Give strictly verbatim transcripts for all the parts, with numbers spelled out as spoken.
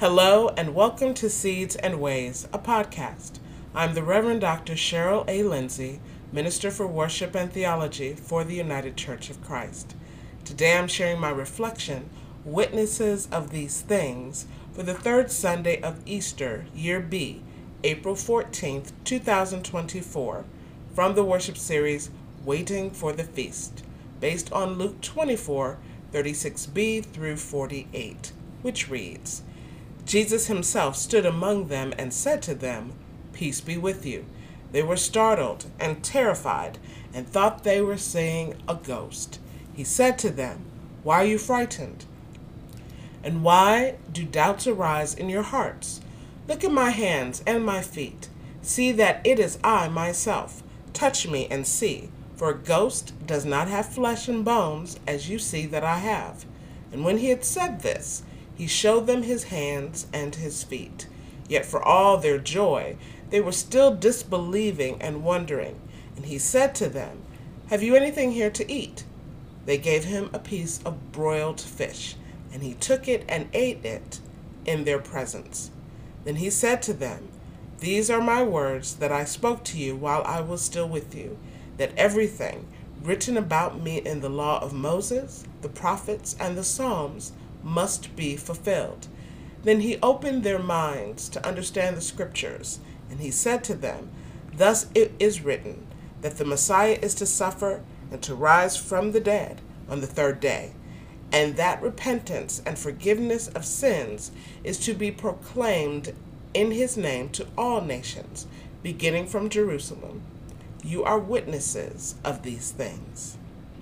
Hello and welcome to Seeds and Ways, a podcast. I'm the Reverend Doctor Cheryl A. Lindsay, Minister for Worship and Theology for the United Church of Christ. Today I'm sharing my reflection, Witnesses of These Things, for the third Sunday of Easter, Year B, April fourteenth, two thousand twenty-four, from the worship series Waiting for the Feast, based on Luke twenty-four, thirty-six b through forty-eight, which reads, Jesus himself stood among them and said to them, Peace be with you. They were startled and terrified and thought they were seeing a ghost. He said to them, Why are you frightened? And why do doubts arise in your hearts? Look at my hands and my feet. See that it is I myself. Touch me and see, for a ghost does not have flesh and bones, as you see that I have. And when he had said this, he showed them his hands and his feet. Yet for all their joy, they were still disbelieving and wondering. And he said to them, Have you anything here to eat? They gave him a piece of broiled fish, and he took it and ate it in their presence. Then he said to them, These are my words that I spoke to you while I was still with you, that everything written about me in the law of Moses, the prophets, and the Psalms must be fulfilled. Then he opened their minds to understand the scriptures, and he said to them, Thus it is written, that the Messiah is to suffer and to rise from the dead on the third day, and that repentance and forgiveness of sins is to be proclaimed in his name to all nations, beginning from Jerusalem. You are witnesses of these things.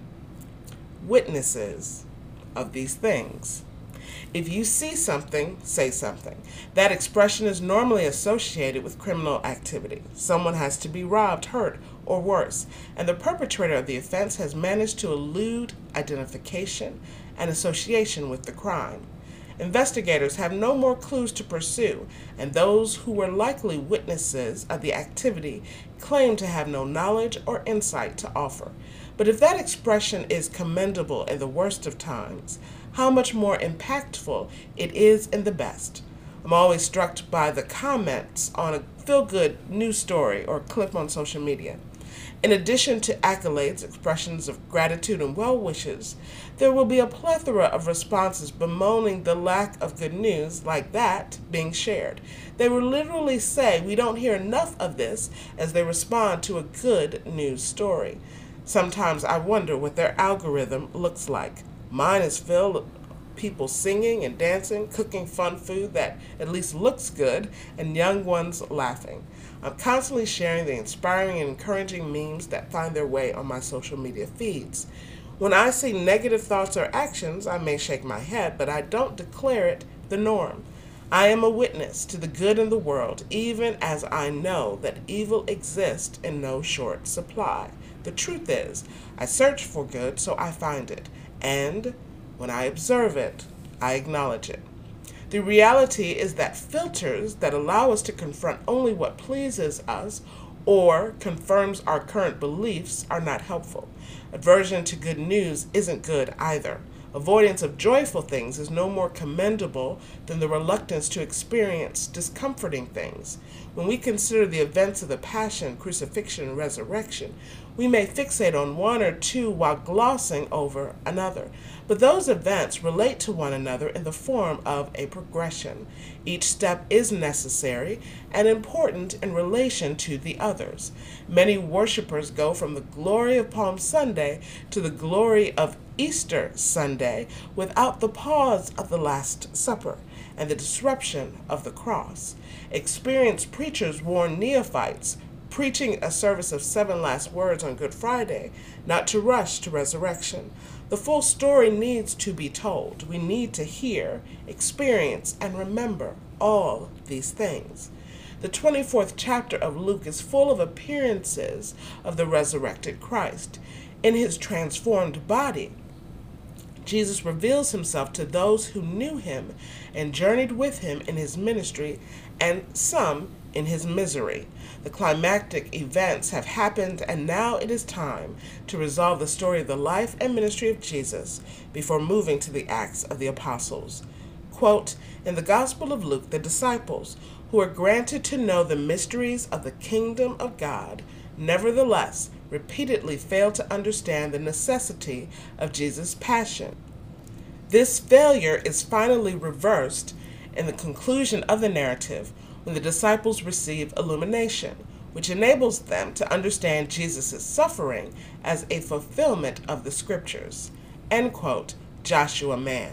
Witnesses of these things. If you see something, say something. That expression is normally associated with criminal activity. Someone has to be robbed, hurt, or worse, and the perpetrator of the offense has managed to elude identification and association with the crime. Investigators have no more clues to pursue, and those who were likely witnesses of the activity claim to have no knowledge or insight to offer. But if that expression is commendable in the worst of times, how much more impactful it is in the best. I'm always struck by the comments on a feel-good news story or clip on social media. In addition to accolades, expressions of gratitude, and well wishes, there will be a plethora of responses bemoaning the lack of good news like that being shared. They will literally say, We don't hear enough of this, as they respond to a good news story. Sometimes I wonder what their algorithm looks like. Mine is filled with people singing and dancing, cooking fun food that at least looks good, and young ones laughing. I'm constantly sharing the inspiring and encouraging memes that find their way on my social media feeds. When I see negative thoughts or actions, I may shake my head, but I don't declare it the norm. I am a witness to the good in the world, even as I know that evil exists in no short supply. The truth is, I search for good, so I find it. And when I observe it, I acknowledge it. The reality is that filters that allow us to confront only what pleases us or confirms our current beliefs are not helpful. Aversion to good news isn't good either. Avoidance of joyful things is no more commendable than the reluctance to experience discomforting things. When we consider the events of the Passion, Crucifixion, and Resurrection, we may fixate on one or two while glossing over another. But those events relate to one another in the form of a progression. Each step is necessary and important in relation to the others. Many worshipers go from the glory of Palm Sunday to the glory of Easter Sunday without the pause of the Last Supper and the disruption of the cross. Experienced preachers warn neophytes preaching a service of seven last words on Good Friday not to rush to resurrection. The full story needs to be told. We need to hear, experience, and remember all these things. The twenty-fourth chapter of Luke is full of appearances of the resurrected Christ. In his transformed body, Jesus reveals himself to those who knew him and journeyed with him in his ministry, and some in his misery. The climactic events have happened, and now it is time to resolve the story of the life and ministry of Jesus before moving to the Acts of the Apostles. Quote, in the Gospel of Luke, the disciples, who are granted to know the mysteries of the kingdom of God, nevertheless repeatedly fail to understand the necessity of Jesus' passion. This failure is finally reversed in the conclusion of the narrative when the disciples receive illumination, which enables them to understand Jesus' suffering as a fulfillment of the scriptures. End quote, Joshua Mann.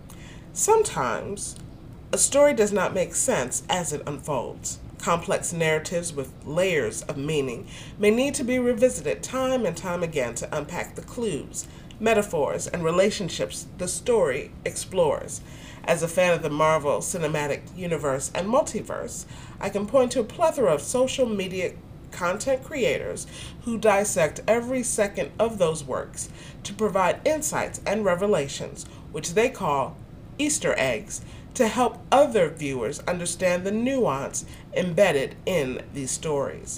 Sometimes a story does not make sense as it unfolds. Complex narratives with layers of meaning may need to be revisited time and time again to unpack the clues, metaphors, and relationships the story explores. As a fan of the Marvel Cinematic Universe and Multiverse, I can point to a plethora of social media content creators who dissect every second of those works to provide insights and revelations, which they call Easter eggs, to help other viewers understand the nuance embedded in these stories.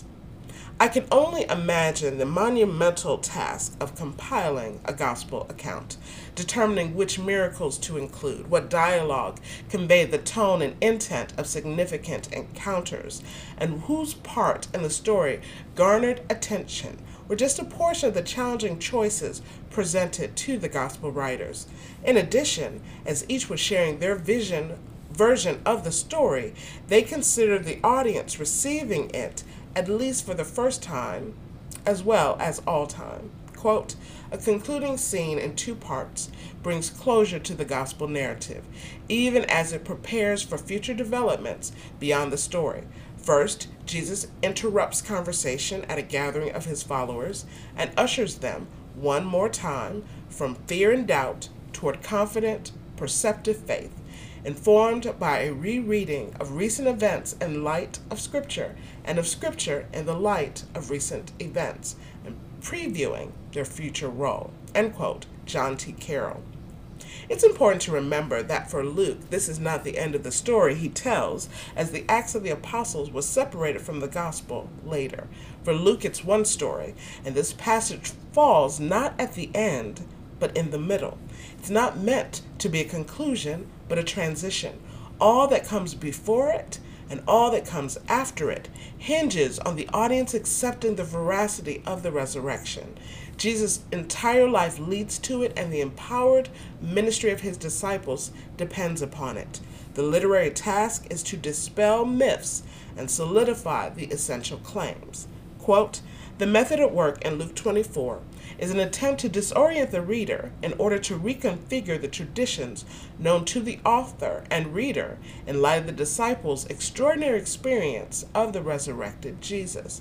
I can only imagine the monumental task of compiling a gospel account, determining which miracles to include, what dialogue conveyed the tone and intent of significant encounters, and whose part in the story garnered attention, were just a portion of the challenging choices presented to the gospel writers. In addition, as each was sharing their vision version of the story, they considered the audience receiving it, at least for the first time, as well as all time. Quote, a concluding scene in two parts brings closure to the gospel narrative, even as it prepares for future developments beyond the story. First, Jesus interrupts conversation at a gathering of his followers and ushers them one more time from fear and doubt toward confident, perceptive faith, informed by a rereading of recent events in light of Scripture and of Scripture in the light of recent events, and previewing their future role. End quote, John T. Carroll. It's important to remember that for Luke, this is not the end of the story he tells, as the Acts of the Apostles was separated from the Gospel later. For Luke, it's one story, and this passage falls not at the end, but in the middle. It's not meant to be a conclusion, but a transition. All that comes before it and all that comes after it hinges on the audience accepting the veracity of the resurrection. Jesus' entire life leads to it, and the empowered ministry of his disciples depends upon it. The literary task is to dispel myths and solidify the essential claims. Quote, the method at work in Luke twenty-four is an attempt to disorient the reader in order to reconfigure the traditions known to the author and reader in light of the disciples' extraordinary experience of the resurrected Jesus.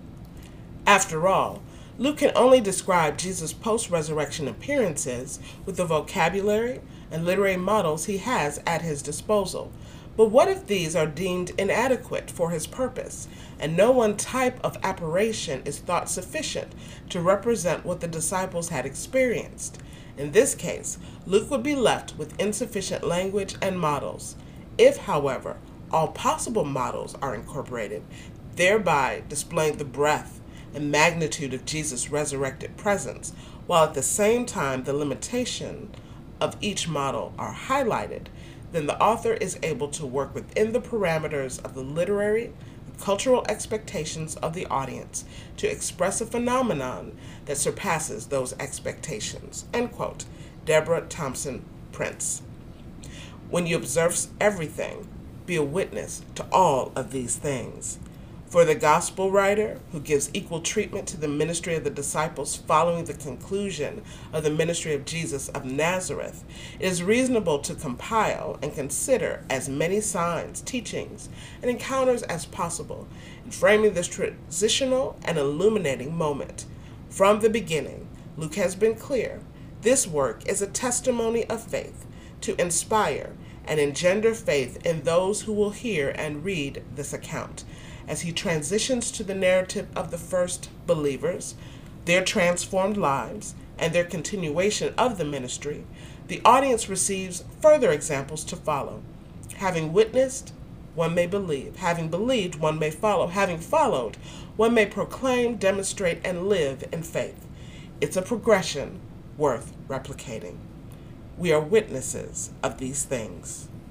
After all, Luke can only describe Jesus' post-resurrection appearances with the vocabulary and literary models he has at his disposal. But what if these are deemed inadequate for his purpose, and no one type of apparition is thought sufficient to represent what the disciples had experienced? In this case, Luke would be left with insufficient language and models. If, however, all possible models are incorporated, thereby displaying the breadth and magnitude of Jesus' resurrected presence, while at the same time the limitation of each model are highlighted, then the author is able to work within the parameters of the literary and cultural expectations of the audience to express a phenomenon that surpasses those expectations. End quote. Deborah Thompson Prince. When you observe everything, be a witness to all of these things. For the gospel writer, who gives equal treatment to the ministry of the disciples following the conclusion of the ministry of Jesus of Nazareth, it is reasonable to compile and consider as many signs, teachings, and encounters as possible in framing this transitional and illuminating moment. From the beginning, Luke has been clear. This work is a testimony of faith to inspire and engender faith in those who will hear and read this account. As he transitions to the narrative of the first believers, their transformed lives, and their continuation of the ministry, the audience receives further examples to follow. Having witnessed, one may believe. Having believed, one may follow. Having followed, one may proclaim, demonstrate, and live in faith. It's a progression worth replicating. We are witnesses of these things.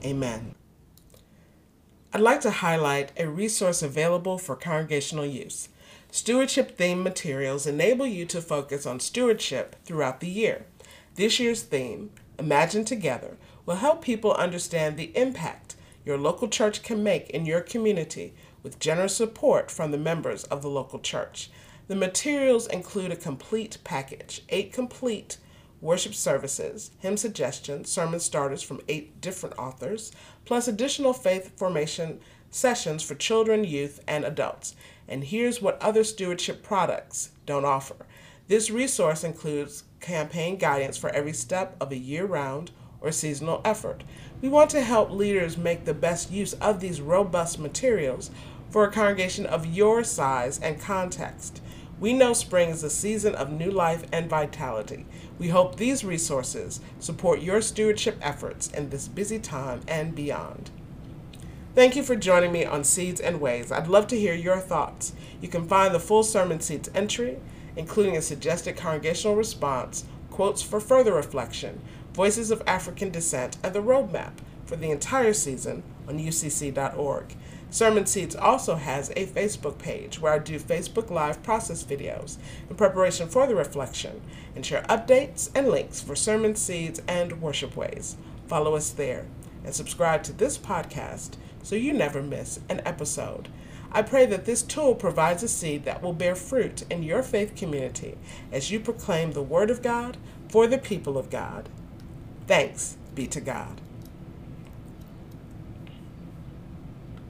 Amen. I'd like to highlight a resource available for congregational use. Stewardship theme materials enable you to focus on stewardship throughout the year. This year's theme, Imagine Together, will help people understand the impact your local church can make in your community with generous support from the members of the local church. The materials include a complete package, eight complete worship services, hymn suggestions, sermon starters from eight different authors, plus additional faith formation sessions for children, youth, and adults. And here's what other stewardship products don't offer. This resource includes campaign guidance for every step of a year-round or seasonal effort. We want to help leaders make the best use of these robust materials for a congregation of your size and context. We know spring is a season of new life and vitality. We hope these resources support your stewardship efforts in this busy time and beyond. Thank you for joining me on Seeds and Ways. I'd love to hear your thoughts. You can find the full sermon seeds entry, including a suggested congregational response, quotes for further reflection, voices of African descent, and the roadmap for the entire season on U C C dot org. Sermon Seeds also has a Facebook page where I do Facebook Live process videos in preparation for the reflection and share updates and links for Sermon Seeds and Worship Ways. Follow us there and subscribe to this podcast so you never miss an episode. I pray that this tool provides a seed that will bear fruit in your faith community as you proclaim the Word of God for the people of God. Thanks be to God.